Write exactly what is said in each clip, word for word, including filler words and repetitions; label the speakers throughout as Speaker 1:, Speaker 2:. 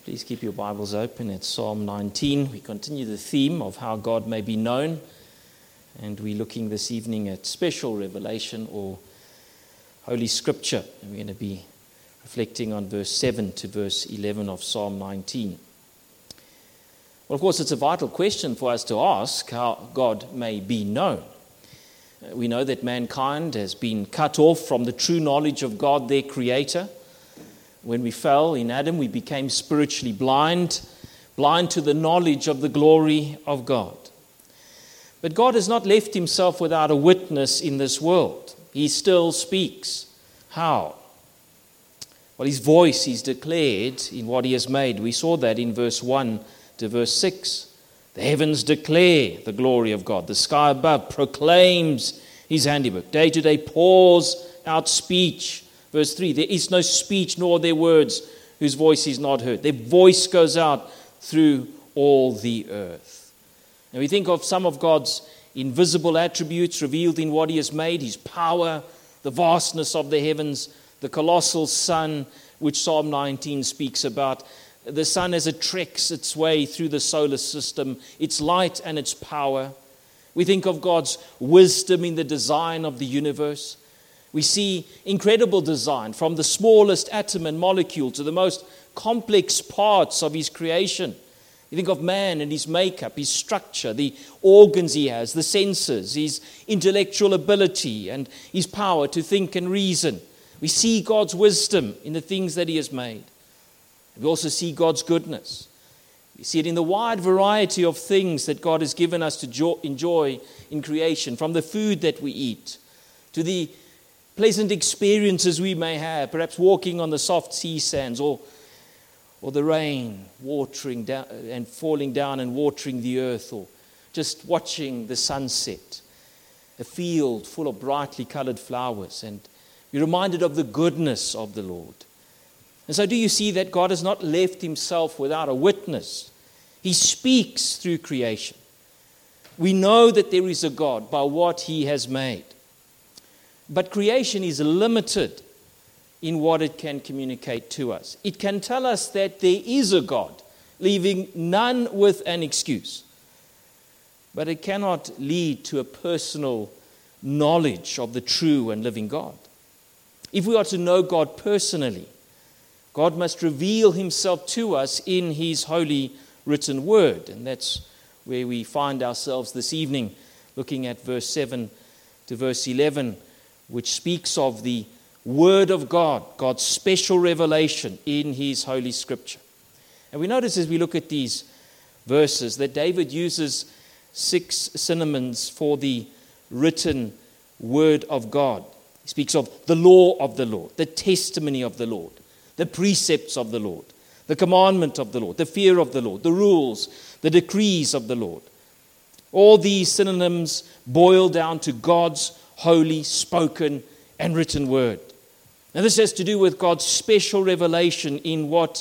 Speaker 1: Please keep your Bibles open at Psalm nineteen. We continue the theme of how God may be known, and we're looking this evening at special revelation or Holy Scripture. And we're going to be reflecting on verse seven to verse eleven of Psalm nineteen. Well, of course, it's a vital question for us to ask how God may be known. We know that mankind has been cut off from the true knowledge of God, their Creator. When we fell in Adam, we became spiritually blind, blind to the knowledge of the glory of God. But God has not left himself without a witness in this world. He still speaks. How? Well, his voice is declared in what he has made. We saw that in verse one to verse six. The heavens declare the glory of God. The sky above proclaims his handiwork. Day to day pours out speech. Verse three, there is no speech nor their words whose voice is not heard. Their voice goes out through all the earth. And we think of some of God's invisible attributes revealed in what he has made, his power, the vastness of the heavens, the colossal sun, which Psalm nineteen speaks about. The sun as it treks its way through the solar system, its light and its power. We think of God's wisdom in the design of the universe. We see incredible design from the smallest atom and molecule to the most complex parts of his creation. You think of man and his makeup, his structure, the organs he has, the senses, his intellectual ability and his power to think and reason. We see God's wisdom in the things that he has made. We also see God's goodness. We see it in the wide variety of things that God has given us to enjoy in creation, from the food that we eat to the pleasant experiences we may have, perhaps walking on the soft sea sands, or, or the rain watering down and falling down and watering the earth, or just watching the sunset, a field full of brightly colored flowers, and you're reminded of the goodness of the Lord. And so do you see that God has not left himself without a witness? He speaks through creation. We know that there is a God by what he has made. But creation is limited in what it can communicate to us. It can tell us that there is a God, leaving none with an excuse. But it cannot lead to a personal knowledge of the true and living God. If we are to know God personally, God must reveal himself to us in his holy written word. And that's where we find ourselves this evening, looking at verse seven to verse eleven, which speaks of the word of God, God's special revelation in his holy scripture. And we notice as we look at these verses that David uses six synonyms for the written word of God. He speaks of the law of the Lord, the testimony of the Lord, the precepts of the Lord, the commandment of the Lord, the fear of the Lord, the rules, the decrees of the Lord. All these synonyms boil down to God's holy, spoken, and written word. Now this has to do with God's special revelation in what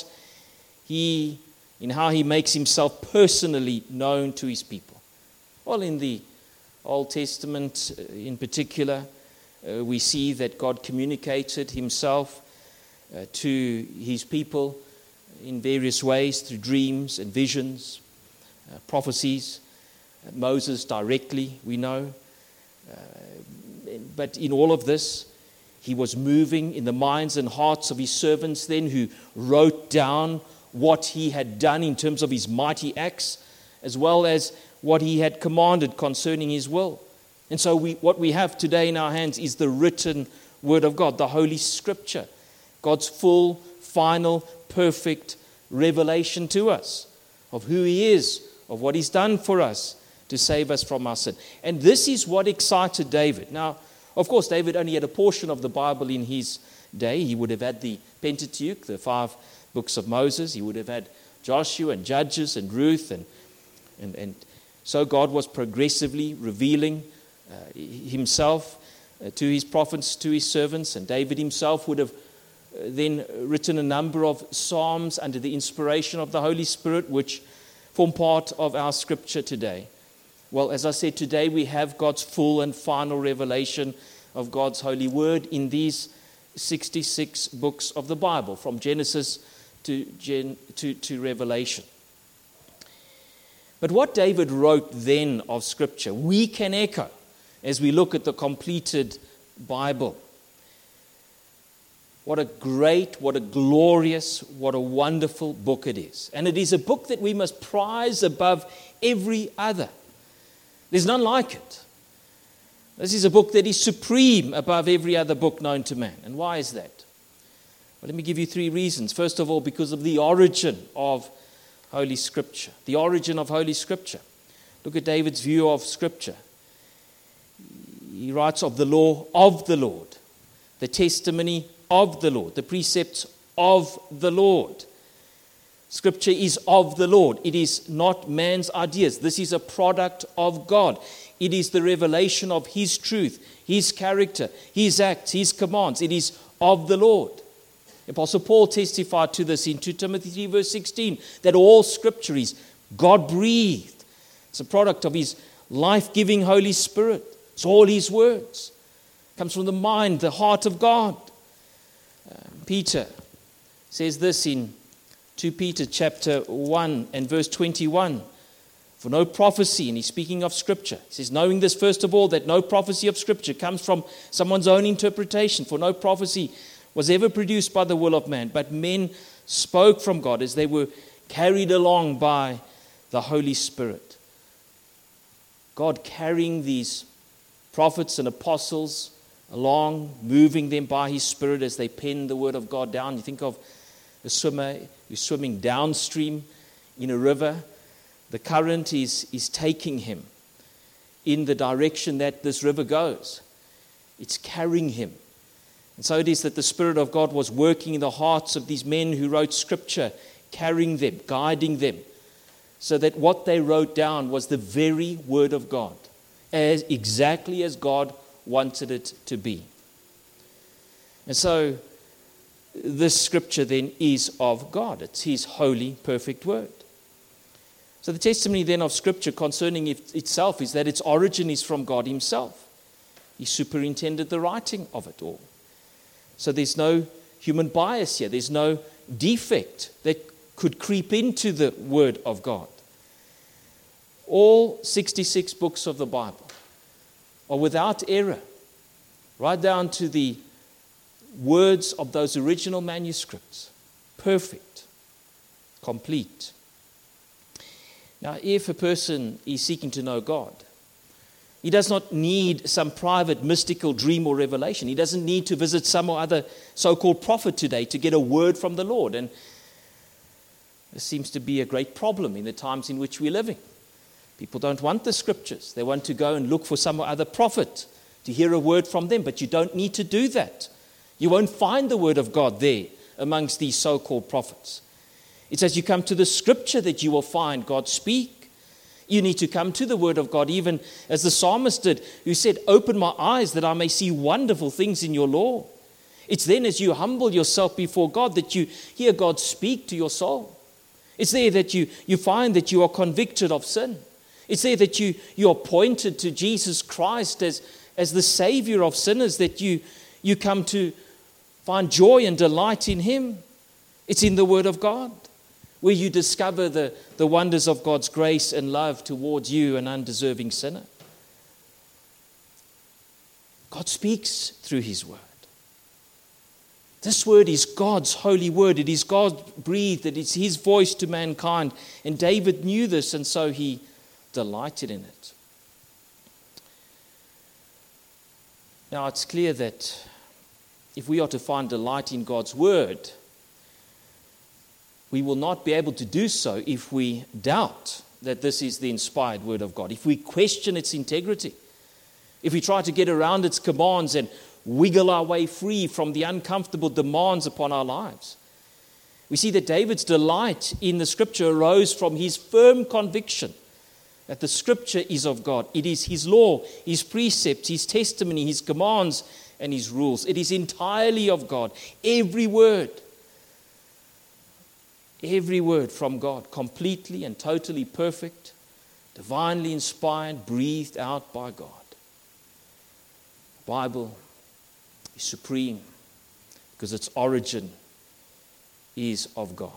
Speaker 1: he, in how he makes himself personally known to his people. Well, in the Old Testament in particular, uh, we see that God communicated himself uh, to his people in various ways, through dreams and visions, uh, prophecies. Uh, Moses directly, we know. Uh, But in all of this, he was moving in the minds and hearts of his servants then, who wrote down what he had done in terms of his mighty acts, as well as what he had commanded concerning his will. And so we, what we have today in our hands is the written word of God, the Holy Scripture, God's full, final, perfect revelation to us of who he is, of what he's done for us to save us from our sin. And this is what excited David. Now, of course, David only had a portion of the Bible in his day. He would have had the Pentateuch, the five books of Moses. He would have had Joshua and Judges and Ruth. And, and, and so God was progressively revealing uh, himself uh, to his prophets, to his servants. And David himself would have uh, then written a number of psalms under the inspiration of the Holy Spirit, which form part of our scripture today. Well, as I said, today we have God's full and final revelation of God's holy word in these sixty-six books of the Bible, from Genesis to, Gen, to, to Revelation. But what David wrote then of Scripture, we can echo as we look at the completed Bible. What a great, what a glorious, what a wonderful book it is. And it is a book that we must prize above every other. There's none like it. This is a book that is supreme above every other book known to man. And why is that? Well, let me give you three reasons. First of all, because of the origin of Holy Scripture. The origin of Holy Scripture. Look at David's view of Scripture. He writes of the law of the Lord, the testimony of the Lord, the precepts of the Lord. Scripture is of the Lord. It is not man's ideas. This is a product of God. It is the revelation of His truth, His character, His acts, His commands. It is of the Lord. Apostle Paul testified to this in Second Timothy three verse sixteen, that all Scripture is God-breathed. It's a product of His life-giving Holy Spirit. It's all His words. It comes from the mind, the heart of God. Uh, Peter says this in Second Peter chapter one and verse twenty-one. For no prophecy, and he's speaking of Scripture. He says, knowing this first of all, that no prophecy of Scripture comes from someone's own interpretation. For no prophecy was ever produced by the will of man, but men spoke from God as they were carried along by the Holy Spirit. God carrying these prophets and apostles along, moving them by His Spirit as they pen the Word of God down. You think of a swimmer who's swimming downstream in a river. The current is, is taking him in the direction that this river goes. It's carrying him. And so it is that the Spirit of God was working in the hearts of these men who wrote Scripture, carrying them, guiding them, so that what they wrote down was the very Word of God, as exactly as God wanted it to be. And so this Scripture then is of God. It's His holy, perfect Word. So the testimony then of Scripture concerning it itself is that its origin is from God Himself. He superintended the writing of it all. So there's no human bias here. There's no defect that could creep into the Word of God. All sixty-six books of the Bible are without error, right down to the words of those original manuscripts. Perfect, complete. Now, if a person is seeking to know God, he does not need some private mystical dream or revelation. He doesn't need to visit some or other so-called prophet today to get a word from the Lord. And this seems to be a great problem in the times in which we're living. People don't want the Scriptures. They want to go and look for some or other prophet to hear a word from them. But you don't need to do that. You won't find the Word of God there amongst these so-called prophets. It's as you come to the Scripture that you will find God speak. You need to come to the Word of God, even as the psalmist did, who said, open my eyes that I may see wonderful things in your law. It's then as you humble yourself before God that you hear God speak to your soul. It's there that you, you find that you are convicted of sin. It's there that you, you are pointed to Jesus Christ as, as the Savior of sinners, that you, you come to find joy and delight in Him. It's in the Word of God, where you discover the, the wonders of God's grace and love towards you, an undeserving sinner. God speaks through His Word. This Word is God's holy Word. It is God-breathed. It is His voice to mankind. And David knew this, and so he delighted in it. Now, it's clear that if we are to find delight in God's Word, we will not be able to do so if we doubt that this is the inspired Word of God, if we question its integrity, if we try to get around its commands and wiggle our way free from the uncomfortable demands upon our lives. We see that David's delight in the Scripture arose from his firm conviction that the Scripture is of God. It is His law, His precepts, His testimony, His commands, and His rules. It is entirely of God. Every word, every word from God, completely and totally perfect, divinely inspired, breathed out by God. The Bible is supreme because its origin is of God.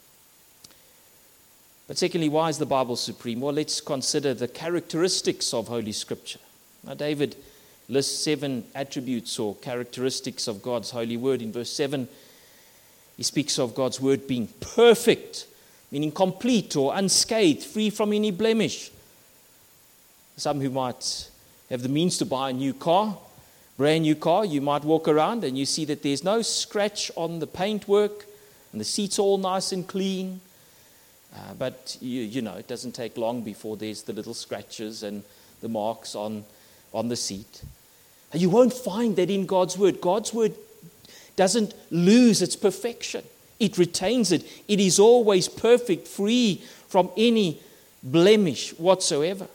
Speaker 1: But secondly, why is the Bible supreme? Well, let's consider the characteristics of Holy Scripture. Now, David lists seven attributes or characteristics of God's holy word. In verse seven, he speaks of God's word being perfect, meaning complete or unscathed, free from any blemish. Some who might have the means to buy a new car, brand new car, you might walk around and you see that there's no scratch on the paintwork and the seats all nice and clean. Uh, but, you, you know, it doesn't take long before there's the little scratches and the marks on, on the seat. And you won't find that in God's word. God's word doesn't lose its perfection. It retains it. It is always perfect, free from any blemish whatsoever.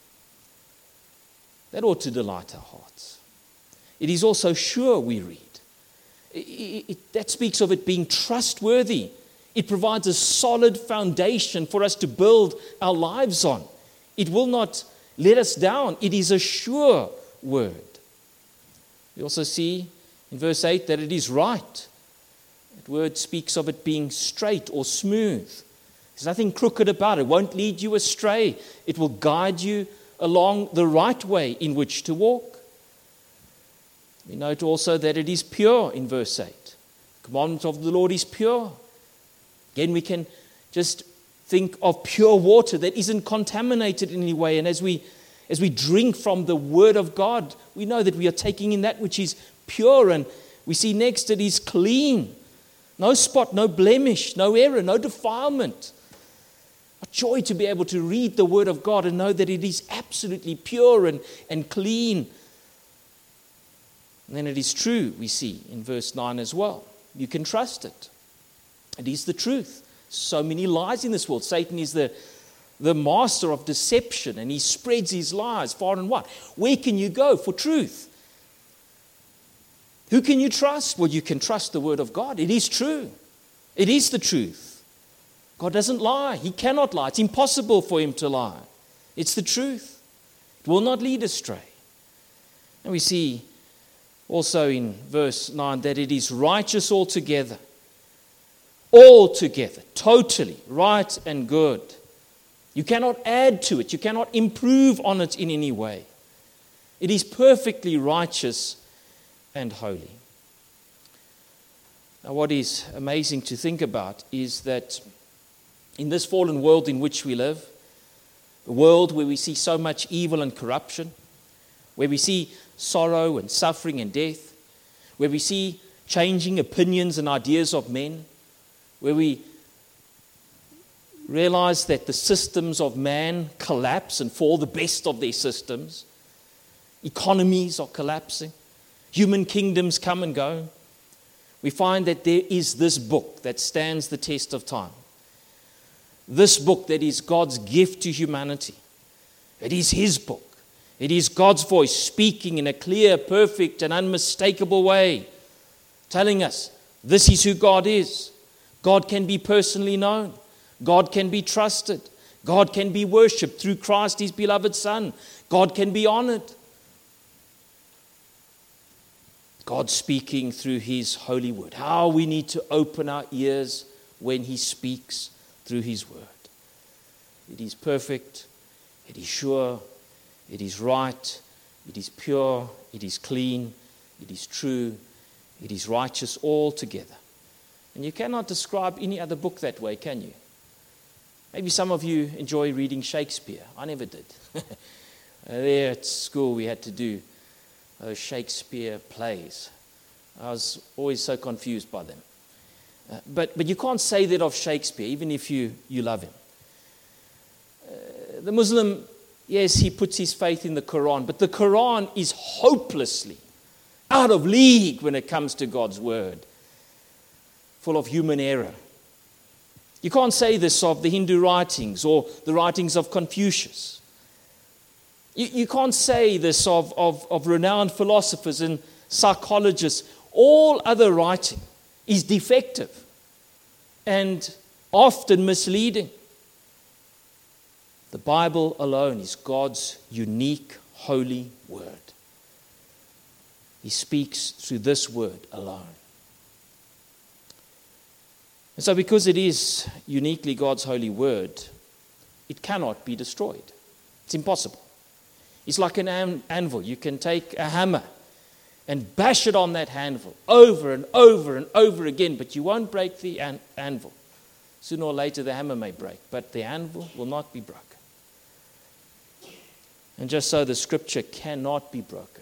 Speaker 1: That ought to delight our hearts. It is also sure, we read. It, it, it, that speaks of it being trustworthy. It provides a solid foundation for us to build our lives on. It will not let us down. It is a sure word. We also see in verse eight that it is right. That word speaks of it being straight or smooth. There's nothing crooked about it. It won't lead you astray. It will guide you along the right way in which to walk. We note also that it is pure in verse eight. The commandment of the Lord is pure. Again, we can just think of pure water that isn't contaminated in any way. And as we as we drink from the Word of God, we know that we are taking in that which is pure. And we see next that it is clean. No spot, no blemish, no error, no defilement. A joy to be able to read the Word of God and know that it is absolutely pure and, and clean. And then it is true, we see in verse nine as well. You can trust it. It is the truth. So many lies in this world. Satan is the, the master of deception, and he spreads his lies far and wide. Where can you go for truth? Who can you trust? Well, you can trust the Word of God. It is true. It is the truth. God doesn't lie. He cannot lie. It's impossible for him to lie. It's the truth. It will not lead astray. And we see also in verse nine that it is righteous altogether. Altogether, totally right and good. You cannot add to it. You cannot improve on it in any way. It is perfectly righteous and holy. Now, what is amazing to think about is that in this fallen world in which we live, a world where we see so much evil and corruption, where we see sorrow and suffering and death, where we see changing opinions and ideas of men, where we realize that the systems of man collapse and fall, the best of their systems. Economies are collapsing. Human kingdoms come and go. We find that there is this book that stands the test of time. This book that is God's gift to humanity. It is His book. It is God's voice speaking in a clear, perfect, and unmistakable way, telling us this is who God is. God can be personally known. God can be trusted. God can be worshipped through Christ, His beloved Son. God can be honored. God speaking through His holy word. How we need to open our ears when He speaks through His word. It is perfect. It is sure. It is right. It is pure. It is clean. It is true. It is righteous altogether. And you cannot describe any other book that way, can you? Maybe some of you enjoy reading Shakespeare. I never did. There at school we had to do those Shakespeare plays. I was always so confused by them. Uh, but, but you can't say that of Shakespeare, even if you, you love him. Uh, the Muslim, yes, he puts his faith in the Quran, but the Quran is hopelessly out of league when it comes to God's word, full of human error. You can't say this of the Hindu writings or the writings of Confucius. You, you can't say this of, of, of renowned philosophers and psychologists. All other writing is defective and often misleading. The Bible alone is God's unique, holy word. He speaks through this word alone. And so because it is uniquely God's holy word, it cannot be destroyed. It's impossible. It's like an an- anvil. You can take a hammer and bash it on that anvil over and over and over again, but you won't break the an- anvil. Sooner or later the hammer may break, but the anvil will not be broken. And just so, the scripture cannot be broken.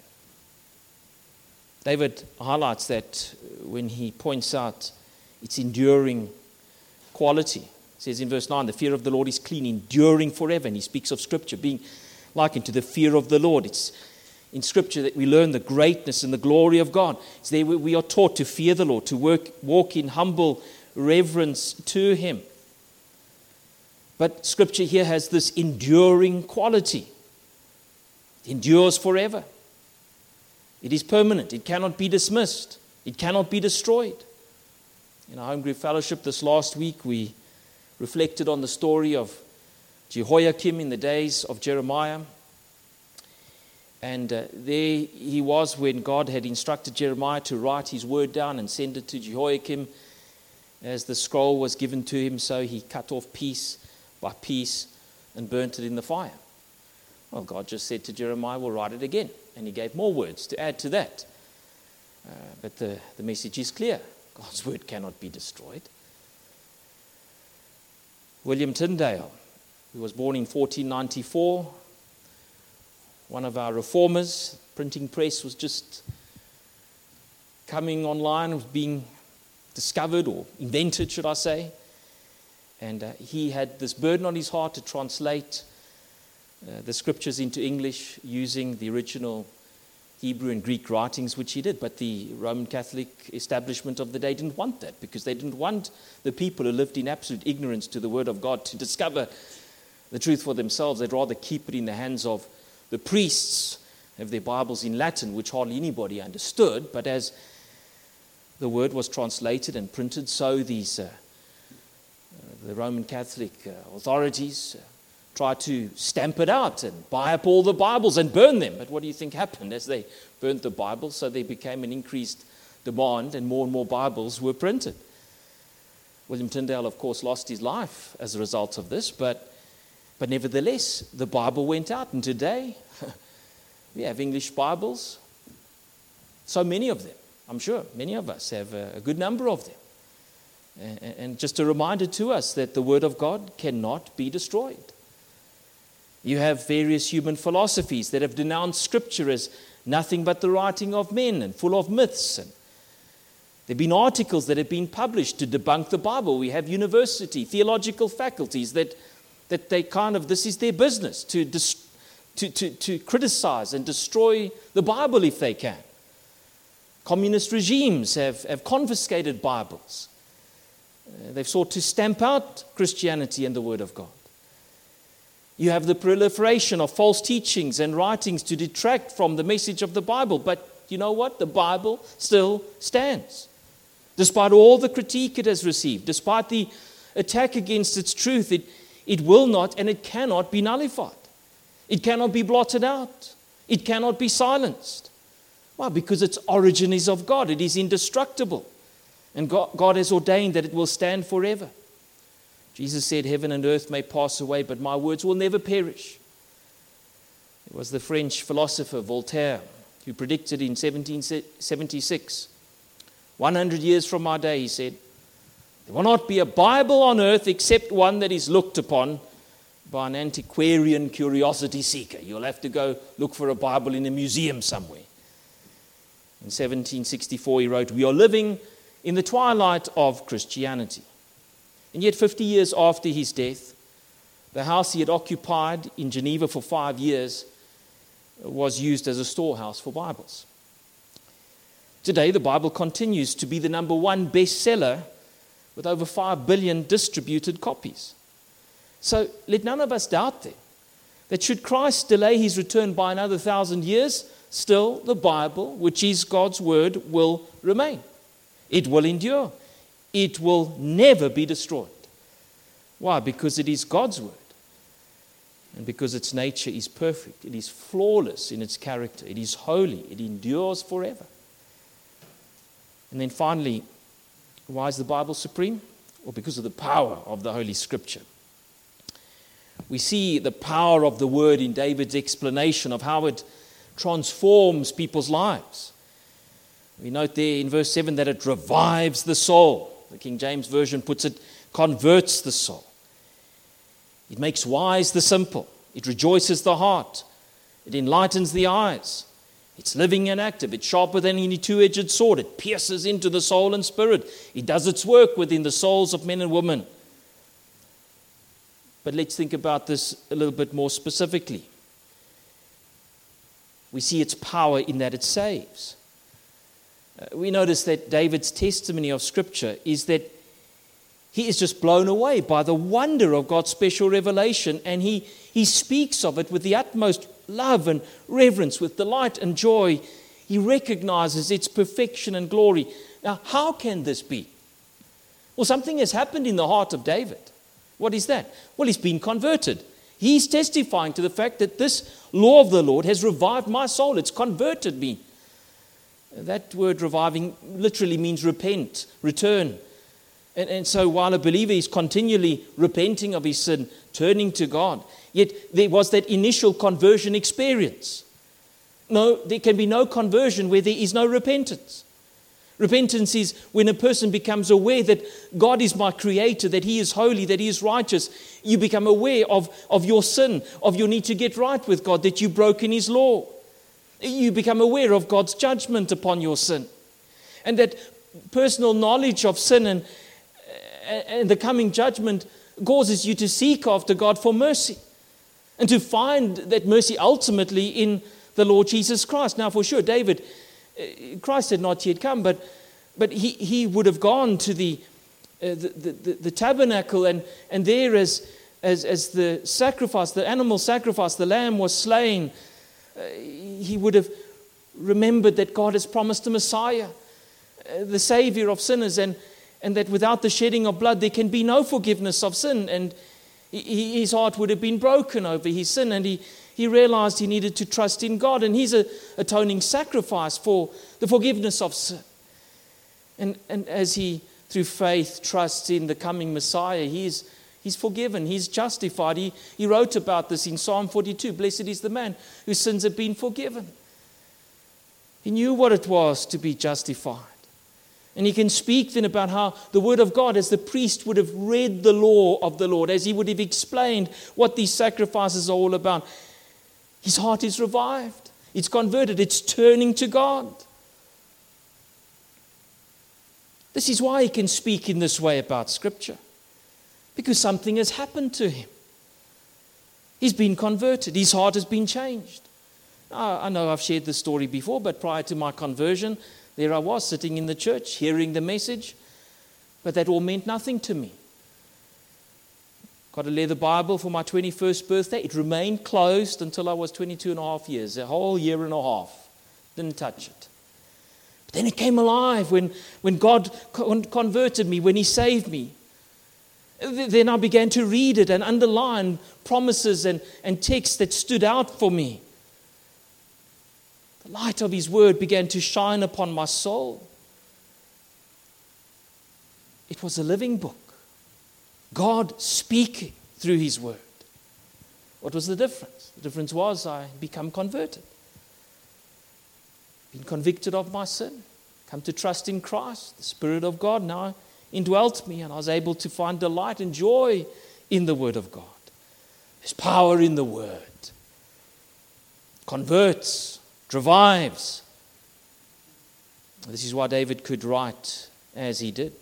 Speaker 1: David highlights that when he points out its enduring quality. He says in verse nine, the fear of the Lord is clean, enduring forever. And he speaks of scripture being likened to the fear of the Lord. It's in scripture that we learn the greatness and the glory of God. It's there we are taught to fear the Lord, to work, walk in humble reverence to him. But scripture here has this enduring quality. It endures forever. It is permanent. It cannot be dismissed. It cannot be destroyed. In our Home Group Fellowship this last week, we reflected on the story of Jehoiakim in the days of Jeremiah. And uh, there he was when God had instructed Jeremiah to write his word down and send it to Jehoiakim. As the scroll was given to him, so he cut off piece by piece and burnt it in the fire. Well, God just said to Jeremiah, we'll write it again. And he gave more words to add to that. Uh, but the, the message is clear. God's word cannot be destroyed. William Tyndale, who was born in fourteen ninety-four, one of our reformers, printing press was just coming online, was being discovered or invented, should I say. And uh, he had this burden on his heart to translate uh, the scriptures into English using the original Hebrew and Greek writings, which he did. But the Roman Catholic establishment of the day didn't want that, because they didn't want the people who lived in absolute ignorance to the word of God to discover the truth for themselves. They'd rather keep it in the hands of the priests, have their Bibles in Latin, which hardly anybody understood. But as the word was translated and printed, so these uh, uh, the Roman Catholic uh, authorities uh, tried to stamp it out and buy up all the Bibles and burn them. But what do you think happened as they burnt the Bibles? So there became an increased demand and more and more Bibles were printed. William Tyndale, of course, lost his life as a result of this, but, but nevertheless, the Bible went out. And today, we have English Bibles, so many of them. I'm sure many of us have a, a good number of them. And, and just a reminder to us that the Word of God cannot be destroyed. You have various human philosophies that have denounced Scripture as nothing but the writing of men and full of myths. And there have been articles that have been published to debunk the Bible. We have university, theological faculties that, that they kind of, this is their business, to, dis, to, to, to criticize and destroy the Bible if they can. Communist regimes have, have confiscated Bibles. Uh, they've sought to stamp out Christianity and the Word of God. You have the proliferation of false teachings and writings to detract from the message of the Bible. But you know what? The Bible still stands. Despite all the critique it has received, despite the attack against its truth, it, it will not and it cannot be nullified. It cannot be blotted out. It cannot be silenced. Why? Because its origin is of God. It is indestructible. And God, God has ordained that it will stand forever. Jesus said, heaven and earth may pass away, but my words will never perish. It was the French philosopher Voltaire who predicted in seventeen seventy-six, one hundred years from our day, he said, there will not be a Bible on earth except one that is looked upon by an antiquarian curiosity seeker. You'll have to go look for a Bible in a museum somewhere. In seventeen sixty-four, he wrote, we are living in the twilight of Christianity. And yet fifty years after his death, the house he had occupied in Geneva for five years was used as a storehouse for Bibles. Today, the Bible continues to be the number one bestseller with over five billion distributed copies. So let none of us doubt there that should Christ delay his return by another thousand years, still the Bible, which is God's word, will remain. It will endure. It will never be destroyed. Why? Because it is God's word. And because its nature is perfect. It is flawless in its character. It is holy. It endures forever. And then finally, why is the Bible supreme? or because of the power of the Holy Scripture. We see the power of the word in David's explanation of how it transforms people's lives. We note there in verse seven that it revives the soul. The King James Version puts it, converts the soul. It makes wise the simple. It rejoices the heart. It enlightens the eyes. It's living and active. It's sharper than any two-edged sword. It pierces into the soul and spirit. It does its work within the souls of men and women. But let's think about this a little bit more specifically. We see its power in that it saves. Uh, we notice that David's testimony of Scripture is that he is just blown away by the wonder of God's special revelation, and he, he speaks of it with the utmost love and reverence, with delight and joy. He recognizes its perfection and glory. Now, how can this be? Well, something has happened in the heart of David. What is that? Well, he's been converted. He's testifying to the fact that this law of the Lord has revived my soul. It's converted me. That word reviving literally means repent, return. And, and so while a believer is continually repenting of his sin, turning to God, yet there was that initial conversion experience. No, there can be no conversion where there is no repentance. Repentance is when a person becomes aware that God is my creator, that he is holy, that he is righteous. You become aware of, of your sin, of your need to get right with God, that you've broken his law. You become aware of God's judgment upon your sin. And that personal knowledge of sin and, and the coming judgment causes you to seek after God for mercy. And to find that mercy ultimately in the Lord Jesus Christ. Now, for sure, David, Christ had not yet come, but but he, he would have gone to the uh, the, the, the tabernacle, and, and there as, as as the sacrifice, the animal sacrifice, the lamb was slain, uh, he would have remembered that God has promised a Messiah, uh, the Savior of sinners, and, and that without the shedding of blood there can be no forgiveness of sin. And he, his heart would have been broken over his sin, and he He realized he needed to trust in God and his atoning sacrifice for the forgiveness of sin. And, and as he, through faith, trusts in the coming Messiah, he is, he's forgiven, he's justified. He, he wrote about this in Psalm forty-two, "Blessed is the man whose sins have been forgiven." He knew what it was to be justified. And he can speak then about how the word of God, as the priest would have read the law of the Lord, as he would have explained what these sacrifices are all about, his heart is revived. It's converted. It's turning to God. This is why he can speak in this way about Scripture. Because something has happened to him. He's been converted. His heart has been changed. I know I've shared this story before, but prior to my conversion, there I was sitting in the church, hearing the message, but that all meant nothing to me. Got a leather Bible for my twenty-first birthday. It remained closed until I was twenty-two and a half years, a whole year and a half. Didn't touch it. But then it came alive when, when God con- converted me, when he saved me. Then I began to read it and underline promises and, and texts that stood out for me. The light of his word began to shine upon my soul. It was a living book. God speaking through his word. What was the difference? The difference was I become converted. Been convicted of my sin. Come to trust in Christ. The Spirit of God now indwelt me, and I was able to find delight and joy in the word of God. There's power in the word. Converts, revives. This is why David could write as he did.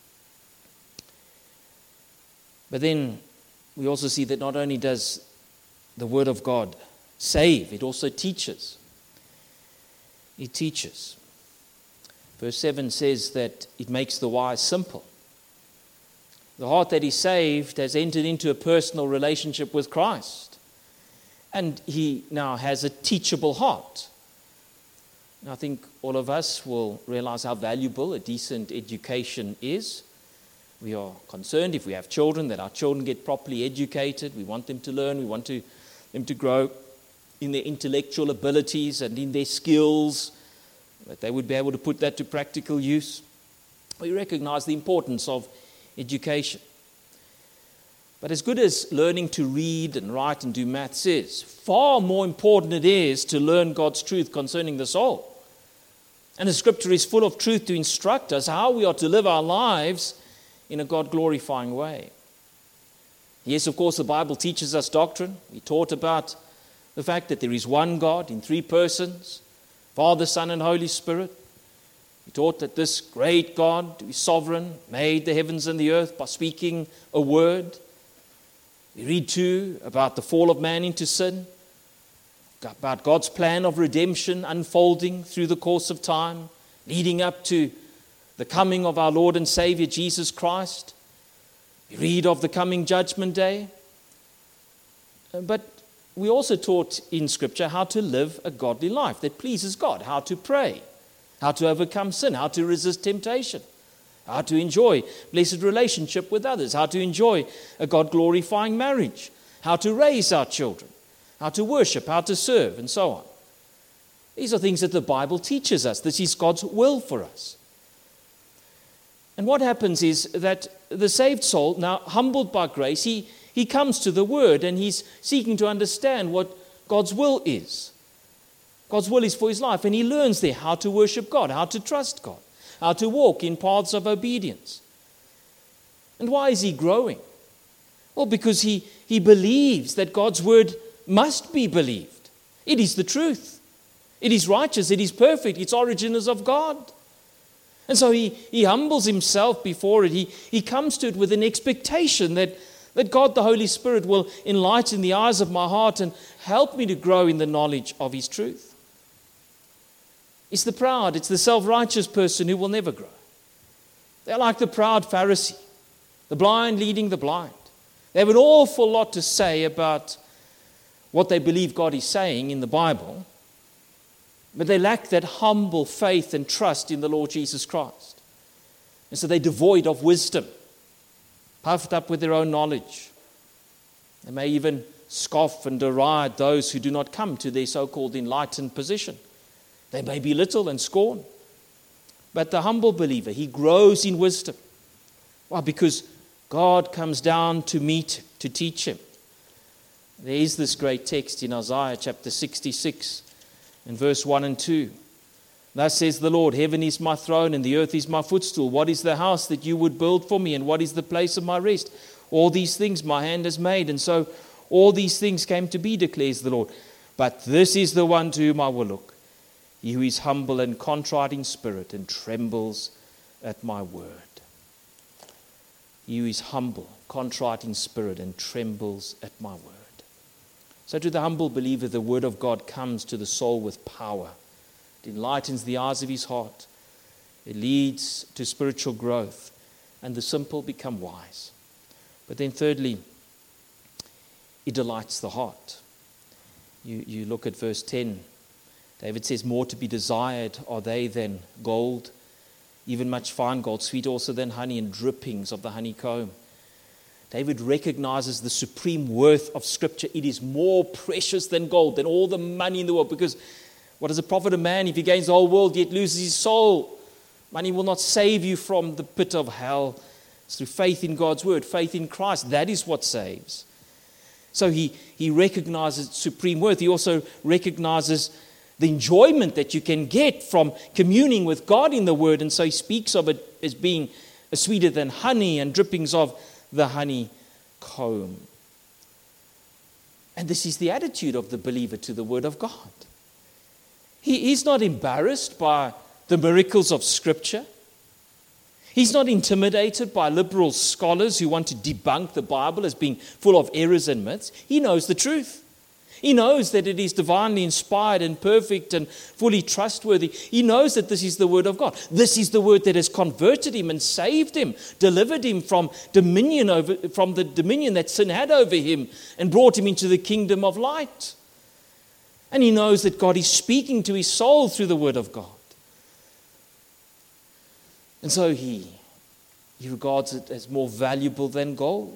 Speaker 1: But then we also see that not only does the word of God save, it also teaches. It teaches. Verse seven says that it makes the wise simple. The heart that is saved has entered into a personal relationship with Christ. And he now has a teachable heart. And I think all of us will realize how valuable a decent education is. We are concerned if we have children that our children get properly educated. We want them to learn. We want to, them to grow in their intellectual abilities and in their skills, that they would be able to put that to practical use. We recognize the importance of education. But as good as learning to read and write and do maths is, far more important it is to learn God's truth concerning the soul. And the Scripture is full of truth to instruct us how we are to live our lives in a God-glorifying way. Yes, of course, the Bible teaches us doctrine. We taught about the fact that there is one God in three persons, Father, Son, and Holy Spirit. We taught that this great God, who is sovereign, made the heavens and the earth by speaking a word. We read too about the fall of man into sin, about God's plan of redemption unfolding through the course of time, leading up to the coming of our Lord and Savior Jesus Christ. We read of the coming judgment day. But we also taught in Scripture how to live a godly life that pleases God, how to pray, how to overcome sin, how to resist temptation, how to enjoy blessed relationship with others, how to enjoy a God-glorifying marriage, how to raise our children, how to worship, how to serve, and so on. These are things that the Bible teaches us. This is God's will for us. And what happens is that the saved soul, now humbled by grace, he, he comes to the Word and he's seeking to understand what God's will is. God's will is for his life, and he learns there how to worship God, how to trust God, how to walk in paths of obedience. And why is he growing? Well, because he, he believes that God's Word must be believed. It is the truth. It is righteous. It is perfect. Its origin is of God. And so he, he humbles himself before it. He, he comes to it with an expectation that, that God the Holy Spirit will enlighten the eyes of my heart and help me to grow in the knowledge of his truth. It's the proud, it's the self-righteous person who will never grow. They're like the proud Pharisee, the blind leading the blind. They have an awful lot to say about what they believe God is saying in the Bible, but they lack that humble faith and trust in the Lord Jesus Christ. And so they're devoid of wisdom, puffed up with their own knowledge. They may even scoff and deride those who do not come to their so-called enlightened position. They may belittle and scorn. But the humble believer, he grows in wisdom. Why? Because God comes down to meet him, to teach him. There is this great text in Isaiah chapter sixty-six and verse one and two. Thus says the Lord, heaven is my throne and the earth is my footstool. What is the house that you would build for me, and what is the place of my rest? All these things my hand has made, and so all these things came to be, declares the Lord. But this is the one to whom I will look, he who is humble and contrite in spirit and trembles at my word. He who is humble, contrite in spirit and trembles at my word. So to the humble believer, the word of God comes to the soul with power. It enlightens the eyes of his heart. It leads to spiritual growth, and the simple become wise. But then thirdly, it delights the heart. You, you look at verse ten. David says, more to be desired are they than gold, even much fine gold, sweet also than honey, and drippings of the honeycomb. David recognizes the supreme worth of Scripture. It is more precious than gold, than all the money in the world. Because what does it profit a man if he gains the whole world yet loses his soul? Money will not save you from the pit of hell. It's through faith in God's word, faith in Christ. That is what saves. So he, he recognizes supreme worth. He also recognizes the enjoyment that you can get from communing with God in the word. And so he speaks of it as being sweeter than honey and drippings of the honeycomb. And this is the attitude of the believer to the Word of God. He, he's not embarrassed by the miracles of Scripture. He's not intimidated by liberal scholars who want to debunk the Bible as being full of errors and myths. He knows the truth. He knows that it is divinely inspired and perfect and fully trustworthy. He knows that this is the word of God. This is the word that has converted him and saved him, delivered him from dominion over, from the dominion that sin had over him, and brought him into the kingdom of light. And he knows that God is speaking to his soul through the word of God. And so he, he regards it as more valuable than gold.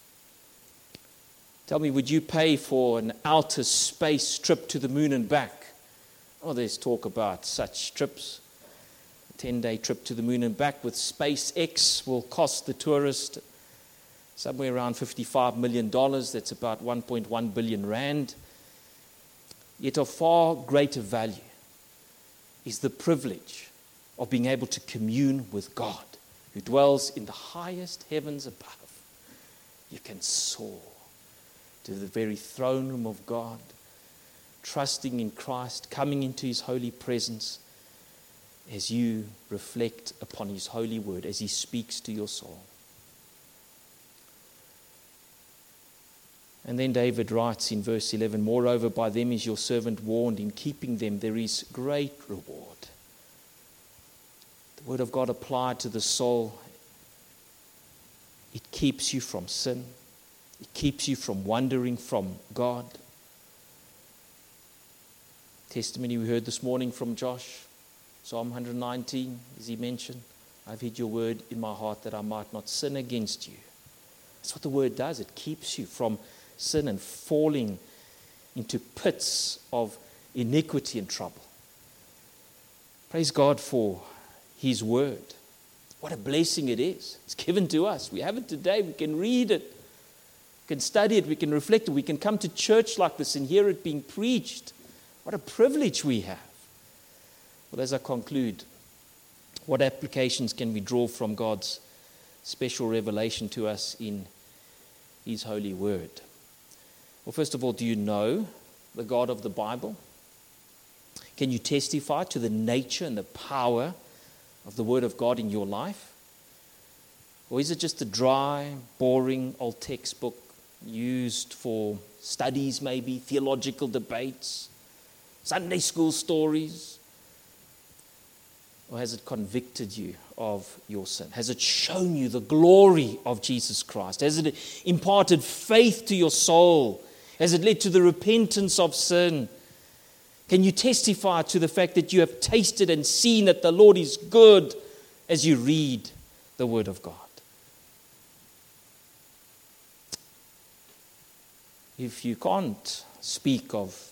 Speaker 1: Tell me, would you pay for an outer space trip to the moon and back? Oh, there's talk about such trips. ten-day trip to the moon and back with SpaceX will cost the tourist somewhere around fifty-five million dollars. That's about one point one billion rand. Yet of far greater value is the privilege of being able to commune with God, who dwells in the highest heavens above. You can soar to the very throne room of God, trusting in Christ, coming into His holy presence as you reflect upon His holy word, as He speaks to your soul. And then David writes in verse eleven, "Moreover, by them is your servant warned. In keeping them there is great reward." The word of God applied to the soul, it keeps you from sin. It keeps you from wandering from God. Testimony we heard this morning from Josh, Psalm one nineteen, as he mentioned, "I've hid your word in my heart that I might not sin against you." That's what the word does. It keeps you from sin and falling into pits of iniquity and trouble. Praise God for His word. What a blessing it is. It's given to us. We have it today. We can read it. We can study it. We can reflect it. We can come to church like this and hear it being preached. What a privilege we have. Well, as I conclude, what applications can we draw from God's special revelation to us in His holy word? Well, first of all, do you know the God of the Bible? Can you testify to the nature and the power of the word of God in your life? Or is it just a dry, boring old textbook used for studies maybe, theological debates, Sunday school stories? Or has it convicted you of your sin? Has it shown you the glory of Jesus Christ? Has it imparted faith to your soul? Has it led to the repentance of sin? Can you testify to the fact that you have tasted and seen that the Lord is good as you read the Word of God? If you can't speak of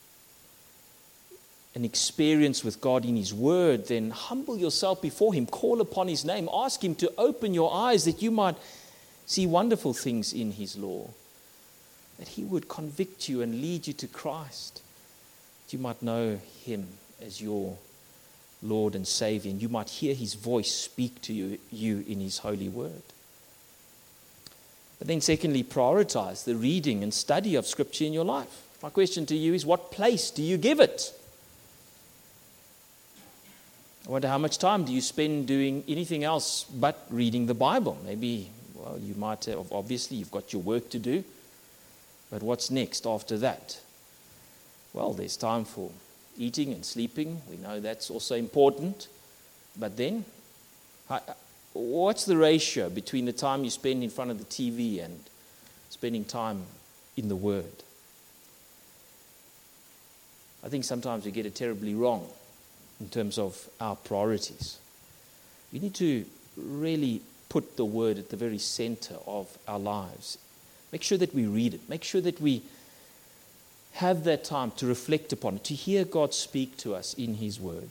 Speaker 1: an experience with God in His Word, then humble yourself before Him. Call upon His name. Ask Him to open your eyes that you might see wonderful things in His law. That He would convict you and lead you to Christ. That you might know Him as your Lord and Savior. And you might hear His voice speak to you, you in His holy word. But then secondly, prioritize the reading and study of Scripture in your life. My question to you is, what place do you give it? I wonder, how much time do you spend doing anything else but reading the Bible? Maybe, well, you might have, obviously, you've got your work to do. But what's next after that? Well, there's time for eating and sleeping. We know that's also important. But then, what's the ratio between the time you spend in front of the T V and spending time in the Word? I think sometimes we get it terribly wrong in terms of our priorities. We need to really put the Word at the very center of our lives. Make sure that we read it. Make sure that we have that time to reflect upon it, to hear God speak to us in His Word.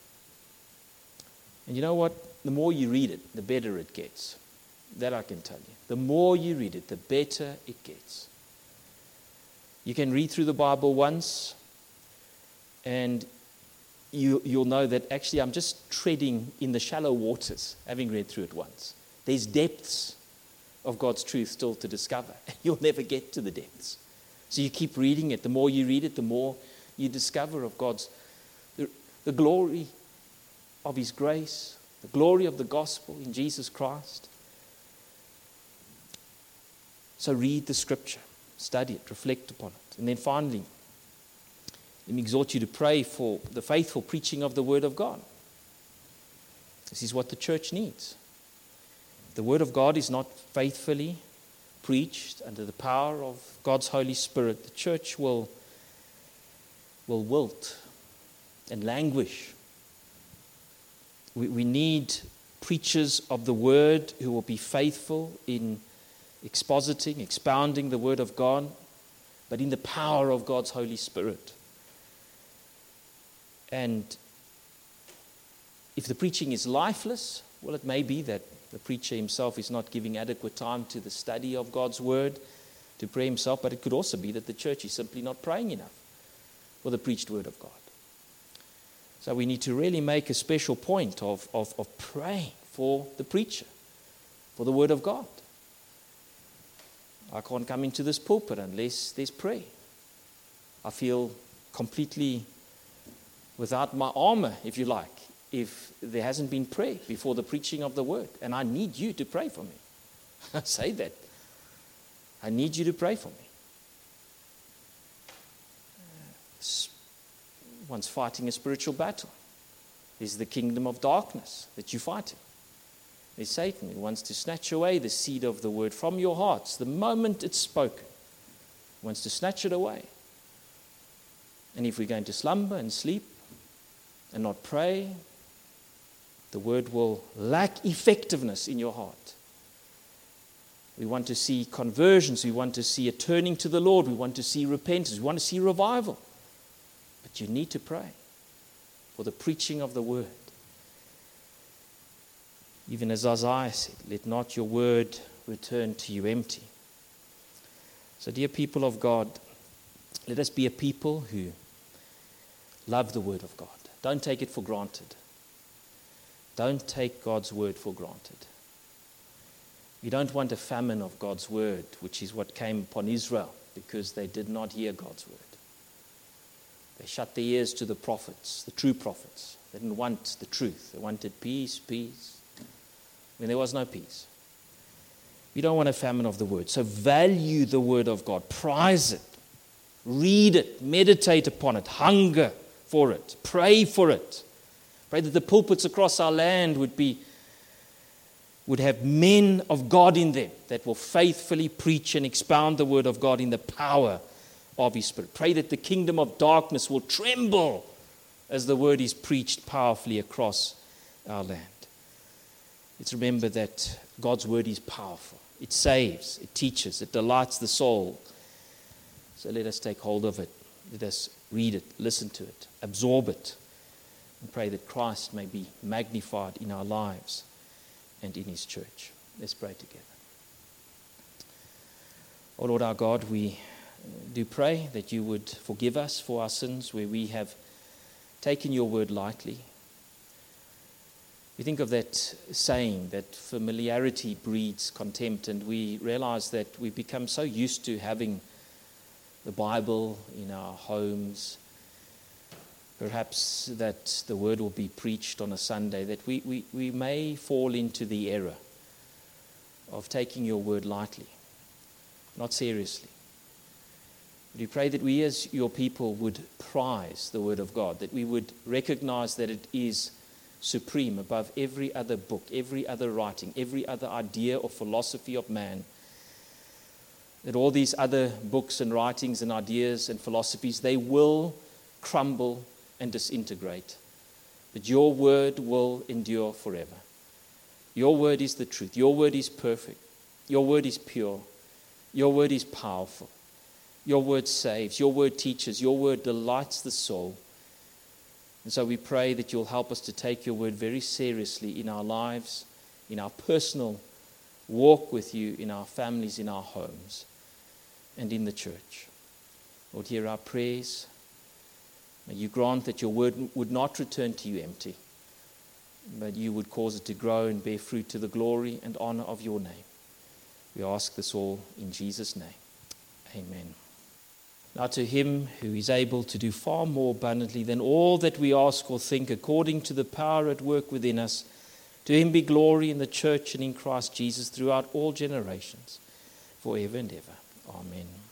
Speaker 1: And you know what? The more you read it, the better it gets. That I can tell you. The more you read it, the better it gets. You can read through the Bible once, and you, you'll know that actually I'm just treading in the shallow waters, having read through it once. There's depths of God's truth still to discover. You'll never get to the depths. So you keep reading it. The more you read it, the more you discover of God's, the, the glory of His grace, the glory of the gospel in Jesus Christ. So read the Scripture, study it, reflect upon it. And then finally, let me exhort you to pray for the faithful preaching of the Word of God. This is what the church needs. If the Word of God is not faithfully preached under the power of God's Holy Spirit, the church will, will wilt and languish. We, we need preachers of the Word who will be faithful in expositing, expounding the Word of God, but in the power of God's Holy Spirit. And If the preaching is lifeless, well, it may be that the preacher himself is not giving adequate time to the study of God's word, to pray himself, but it could also be that the church is simply not praying enough for the preached word of God. So we need to really make a special point of, of, of praying for the preacher, for the word of God. I can't come into this pulpit unless there's prayer. I feel completely without my armor, if you like, if there hasn't been prayer before the preaching of the word. And I need you to pray for me. I say that. I need you to pray for me. One's fighting a spiritual battle. There's the kingdom of darkness that you're fighting. There's Satan who wants to snatch away the seed of the word from your hearts the moment it's spoken. He wants to snatch it away. And if we're going to slumber and sleep and not pray, the word will lack effectiveness in your heart. We want to see conversions. We want to see a turning to the Lord. We want to see repentance. We want to see revival. But you need to pray for the preaching of the word. Even as Isaiah said, let not your word return to you empty. So, dear people of God, let us be a people who love the word of God. Don't take it for granted. Don't take God's word for granted. We don't want a famine of God's word, which is what came upon Israel because they did not hear God's word. They shut their ears to the prophets, the true prophets. They didn't want the truth. They wanted peace, peace, when there was no peace. We don't want a famine of the word. So value the word of God. Prize it. Read it. Meditate upon it. Hunger for it. Pray for it. Pray that the pulpits across our land would be would have men of God in them that will faithfully preach and expound the word of God in the power of His Spirit. Pray that the kingdom of darkness will tremble as the word is preached powerfully across our land. Let's remember that God's word is powerful. It saves, it teaches, it delights the soul. So let us take hold of it. Let us read it, listen to it, absorb it, and pray that Christ may be magnified in our lives and in His church. Let's pray together. Oh Lord our God, we do pray that you would forgive us for our sins where we have taken your word lightly. We think of that saying that familiarity breeds contempt, and we realize that we become so used to having the Bible in our homes, perhaps that the word will be preached on a Sunday, that we, we, we may fall into the error of taking your word lightly, not seriously. We pray that we as your people would prize the word of God, that we would recognize that it is supreme above every other book, every other writing, every other idea or philosophy of man. That all these other books and writings and ideas and philosophies, they will crumble and disintegrate. But your word will endure forever. Your word is the truth. Your word is perfect. Your word is pure. Your word is powerful. Your word saves. Your word teaches. Your word delights the soul. And so we pray that you'll help us to take your word very seriously in our lives, in our personal walk with you, in our families, in our homes, and in the church. Lord, hear our prayers. May you grant that your word would not return to you empty, but you would cause it to grow and bear fruit to the glory and honor of your name. We ask this all in Jesus' name. Amen. Now to him who is able to do far more abundantly than all that we ask or think, according to the power at work within us, to him be glory in the church and in Christ Jesus throughout all generations, forever and ever. Amen.